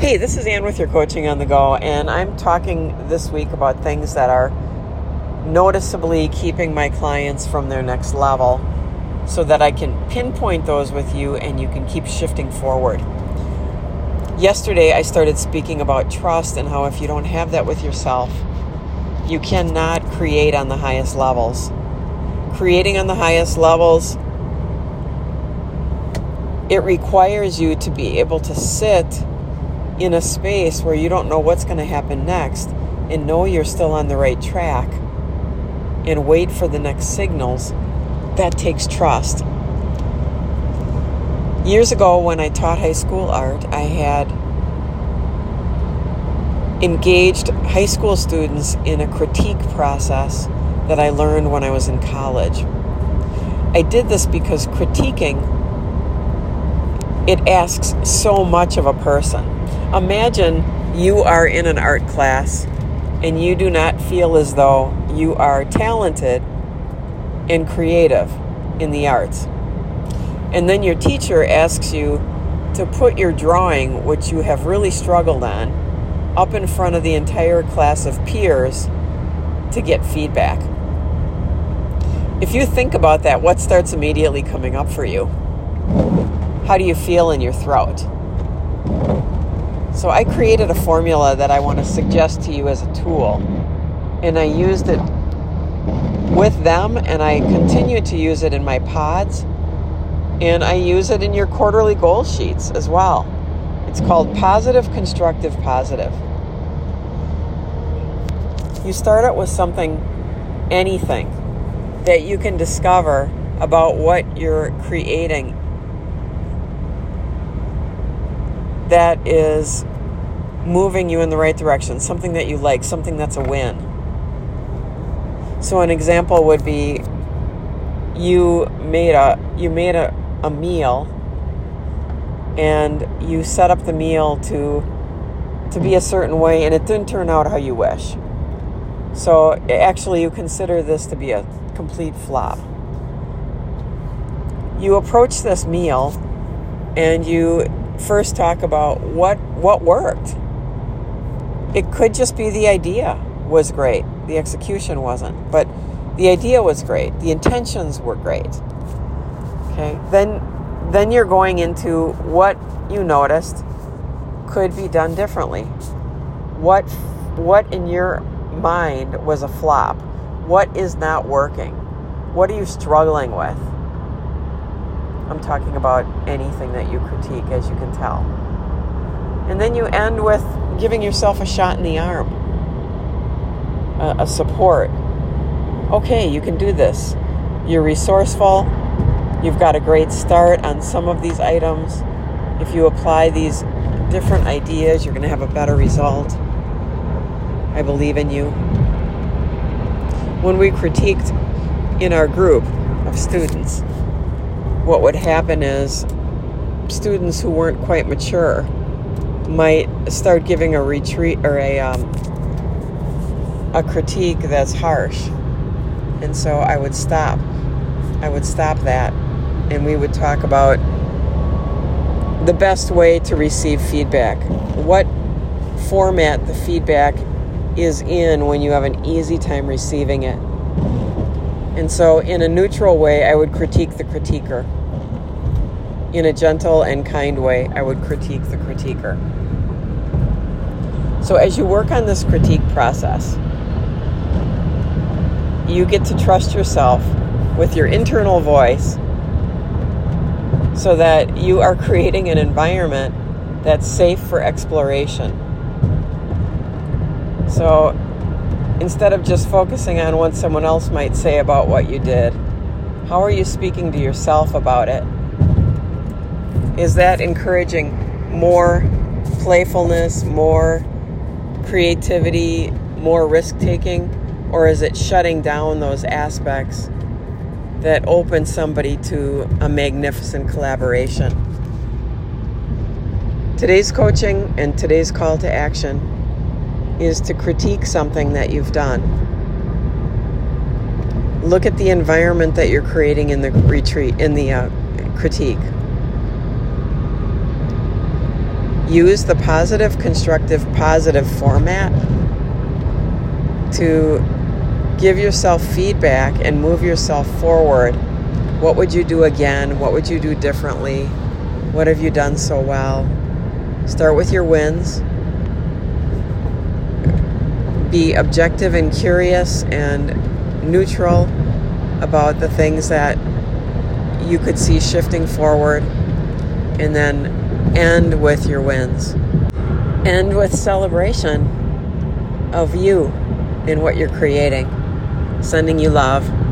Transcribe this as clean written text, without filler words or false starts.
Hey, this is Ann with your Coaching on the Go, and I'm talking this week about things that are noticeably keeping my clients from their next level so that I can pinpoint those with you and you can keep shifting forward. Yesterday, I started speaking about trust and how if you don't have that with yourself, you cannot create on the highest levels. Creating on the highest levels, it requires you to be able to sit in a space where you don't know what's going to happen next and know you're still on the right track and wait for the next signals. That takes trust. Years ago when I taught high school art, I had engaged high school students in a critique process that I learned when I was in college. I did this because critiquing, it asks so much of a person. Imagine you are in an art class and you do not feel as though you are talented and creative in the arts. And then your teacher asks you to put your drawing, which you have really struggled on, up in front of the entire class of peers to get feedback. If you think about that, what starts immediately coming up for you? How do you feel in your throat? So I created a formula that I want to suggest to you as a tool, and I used it with them, and I continue to use it in my pods, and I use it in your quarterly goal sheets as well. It's called Positive, Constructive, Positive. You start out with anything that you can discover about what you're creating that is moving you in the right direction, something that you like, something that's a win. So an example would be you made a meal and you set up the meal to be a certain way and it didn't turn out how you wish. So actually you consider this to be a complete flop. You approach this meal and you first talk about what worked. It could just be the idea was great. The execution wasn't. But the idea was great. The intentions were great. Okay. Then you're going into what you noticed could be done differently. What in your mind was a flop? What is not working? What are you struggling with? I'm talking about anything that you critique, as you can tell. And then you end with giving yourself a shot in the arm, a support. Okay, you can do this. You're resourceful. You've got a great start on some of these items. If you apply these different ideas, you're going to have a better result. I believe in you. When we critiqued in our group of students, what would happen is students who weren't quite mature might start giving a retreat or a critique that's harsh. And so I would stop that, and we would talk about the best way to receive feedback, what format the feedback is in when you have an easy time receiving it. And so in a neutral way, I would critique the critiquer. In a gentle and kind way, I would critique the critiquer. So as you work on this critique process, you get to trust yourself with your internal voice so that you are creating an environment that's safe for exploration. So instead of just focusing on what someone else might say about what you did, how are you speaking to yourself about it? Is that encouraging more playfulness, more creativity, more risk-taking? Or is it shutting down those aspects that open somebody to a magnificent collaboration? Today's coaching and today's call to action is to critique something that you've done. Look at the environment that you're creating in the retreat, in the critique. use the positive, constructive, positive format to give yourself feedback and move yourself forward. What would you do again? What would you do differently? What have you done so well? Start with your wins. Be objective and curious and neutral about the things that you could see shifting forward, and then end with your wins. End with celebration of you and what you're creating. Sending you love.